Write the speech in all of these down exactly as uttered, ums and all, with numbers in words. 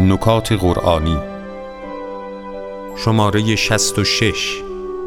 نکات قرآنی شماره شصت و شش.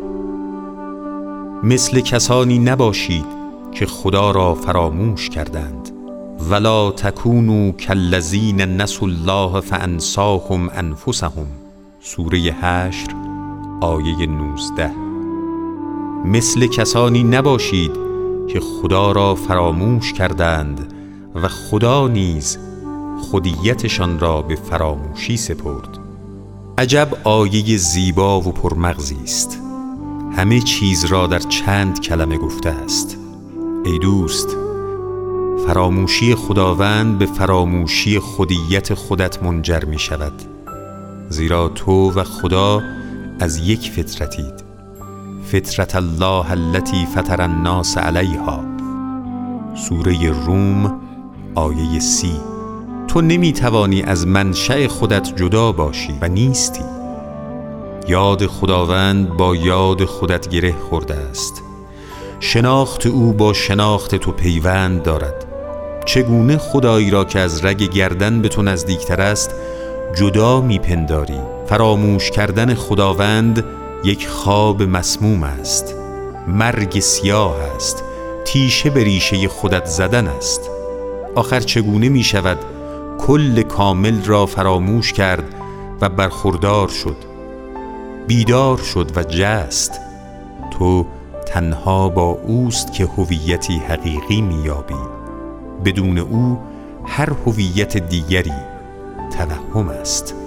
مثل کسانی نباشید که خدا را فراموش کردند. ولا تکونوا کالذین نسوا الله فانساهم انفسهم. سوره حشر آیه نوزده. مثل کسانی نباشید که خدا را فراموش کردند و خدا نیز خودیتشان را به فراموشی سپرد. عجب آیه زیبا و پرمغزی است. همه چیز را در چند کلمه گفته است. ای دوست، فراموشی خداوند به فراموشی خودیت خودت منجر می شود، زیرا تو و خدا از یک فطرتید، فطرت الله التي فطر الناس علیها. سوره روم آیه سی. تو نمی توانی از منشأ خودت جدا باشی و نیستی. یاد خداوند با یاد خودت گره خورده است. شناخت او با شناخت تو پیوند دارد. چگونه خدایی را که از رگ گردن به تو نزدیکتر است جدا میپنداری؟ فراموش کردن خداوند یک خواب مسموم است، مرگ سیاه است، تیشه به ریشه خودت زدن است. آخر چگونه می شود کل کامل را فراموش کرد و برخوردار شد، بیدار شد و جست؟ تو تنها با اوست که هویتی حقیقی می‌یابی. بدون او هر هویت دیگری توهم است.